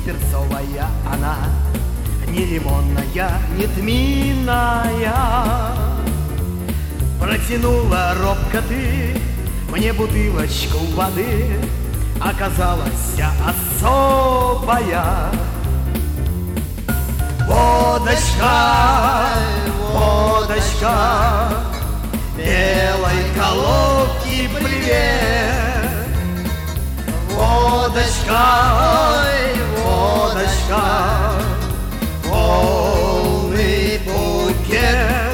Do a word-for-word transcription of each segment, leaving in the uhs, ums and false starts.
перцовая она, не лимонная, не тминная. Протянула робко ты мне бутылочку воды, оказалась особая. Водочка, водочка, белой колодки привет. Водочка, ой, водочка, полный букет.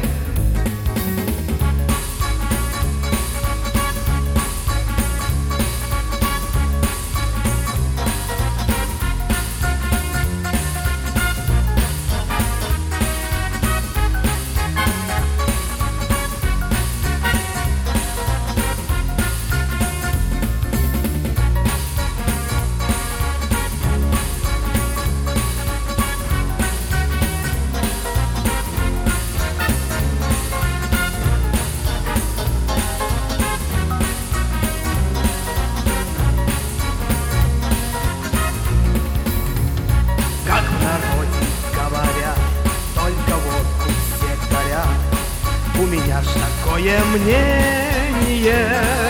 У меня ж такое мнение.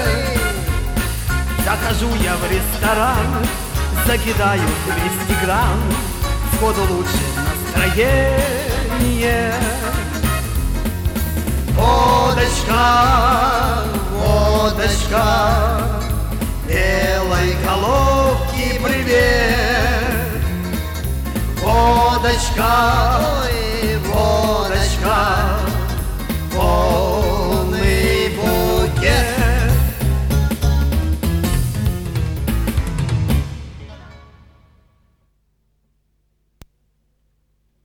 Захожу я в ресторан, закидаю двести грамм, сходу лучше настроение. Водочка, водочка, белой головки привет. Водочка,